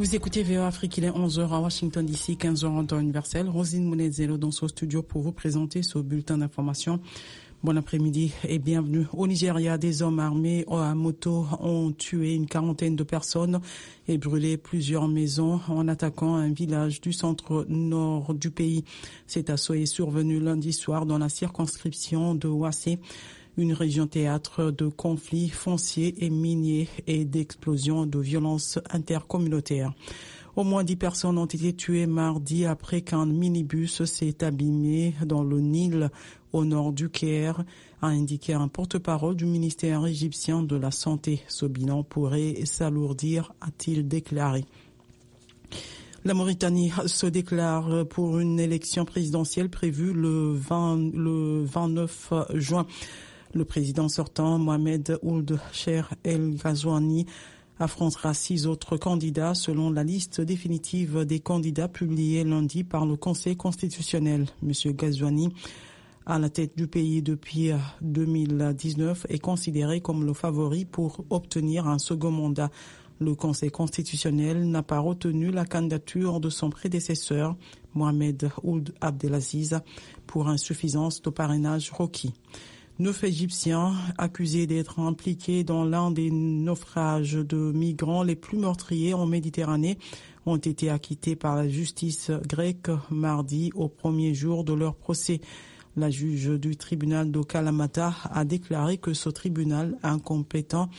Vous écoutez VOA Afrique, il est 11h à Washington DC, 15h en temps universel. Rosine Mounezelo dans ce studio pour vous présenter ce bulletin d'information. Bon après-midi et bienvenue. Au Nigeria, des hommes armés à moto ont tué une quarantaine de personnes et brûlé plusieurs maisons en attaquant un village du centre-nord du pays. Cet assaut est survenu lundi soir dans la circonscription de Wassé, une région théâtre de conflits fonciers et miniers et d'explosions de violences intercommunautaires. Au moins 10 personnes ont été tuées mardi après qu'un minibus s'est abîmé dans le Nil au nord du Caire, a indiqué un porte-parole du ministère égyptien de la Santé. Ce bilan pourrait s'alourdir, a-t-il déclaré. La Mauritanie se déclare pour une élection présidentielle prévue le 29 juin. Le président sortant, Mohamed Ould Cheikh El Ghazouani, affrontera 6 autres candidats selon la liste définitive des candidats publiée lundi par le Conseil constitutionnel. Monsieur Ghazouani, à la tête du pays depuis 2019, est considéré comme le favori pour obtenir un second mandat. Le Conseil constitutionnel n'a pas retenu la candidature de son prédécesseur, Mohamed Ould Abdelaziz, pour insuffisance de parrainage requis. 9 Égyptiens accusés d'être impliqués dans l'un des naufrages de migrants les plus meurtriers en Méditerranée ont été acquittés par la justice grecque mardi au premier jour de leur procès. La juge du tribunal de Kalamata a déclaré ce tribunal incompétent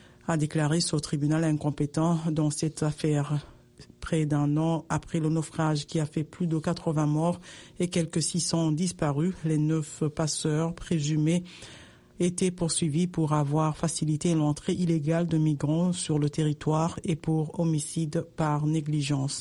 dans cette affaire. Près d'un an après le naufrage qui a fait plus de 80 morts et quelques 600 disparus, les 9 passeurs présumés étaient poursuivis pour avoir facilité l'entrée illégale de migrants sur le territoire et pour homicide par négligence.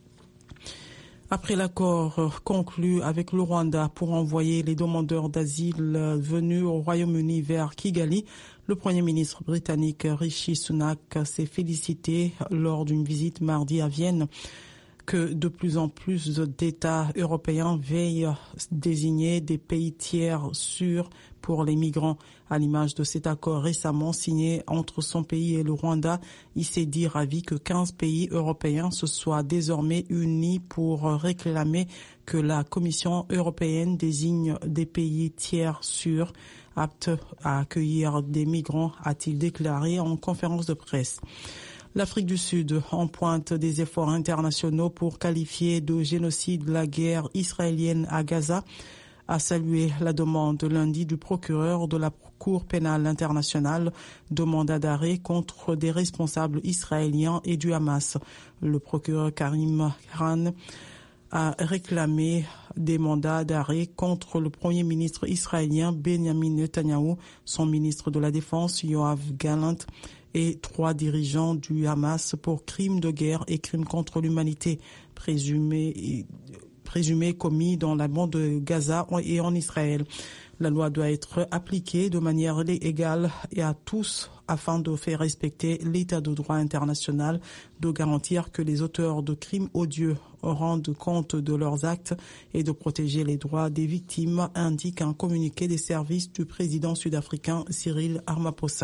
Après l'accord conclu avec le Rwanda pour envoyer les demandeurs d'asile venus au Royaume-Uni vers Kigali, le Premier ministre britannique Rishi Sunak s'est félicité lors d'une visite mardi à Vienne que de plus en plus d'États européens veillent à désigner des pays tiers sûrs pour les migrants. À l'image de cet accord récemment signé entre son pays et le Rwanda, il s'est dit ravi que 15 pays européens se soient désormais unis pour réclamer que la Commission européenne désigne des pays tiers sûrs aptes à accueillir des migrants, a-t-il déclaré en conférence de presse. L'Afrique du Sud en pointe des efforts internationaux pour qualifier de génocide la guerre israélienne à Gaza, a salué la demande lundi du procureur de la Cour pénale internationale de mandat d'arrêt contre des responsables israéliens et du Hamas. Le procureur Karim Khan a réclamé des mandats d'arrêt contre le premier ministre israélien Benjamin Netanyahu, son ministre de la Défense Yoav Gallant et 3 dirigeants du Hamas pour crimes de guerre et crimes contre l'humanité présumés commis dans la bande de Gaza et en Israël. La loi doit être appliquée de manière égale et à tous afin de faire respecter l'état de droit international, de garantir que les auteurs de crimes odieux rendent compte de leurs actes et de protéger les droits des victimes, indique un communiqué des services du président sud-africain Cyril Ramaphosa.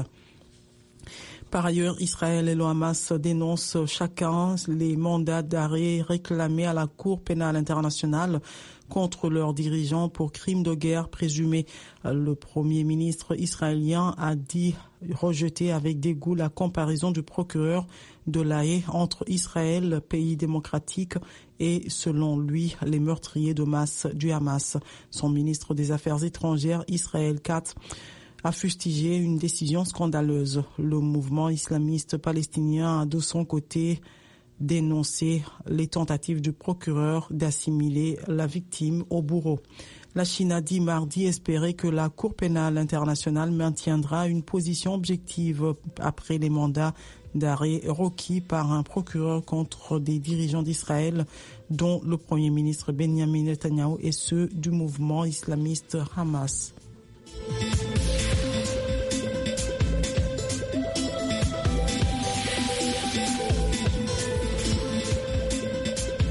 Par ailleurs, Israël et le Hamas dénoncent chacun les mandats d'arrêt réclamés à la Cour pénale internationale contre leurs dirigeants pour crimes de guerre présumés. Le premier ministre israélien a dit rejeter avec dégoût la comparaison du procureur de La Haye entre Israël, pays démocratique, et, selon lui, les meurtriers de masse du Hamas. Son ministre des Affaires étrangères, Israël Katz, a fustigé une décision scandaleuse. Le mouvement islamiste palestinien a de son côté dénoncé les tentatives du procureur d'assimiler la victime au bourreau. La Chine a dit mardi espérer que la Cour pénale internationale maintiendra une position objective après les mandats d'arrêt requis par un procureur contre des dirigeants d'Israël, dont le Premier ministre Benjamin Netanyahu et ceux du mouvement islamiste Hamas.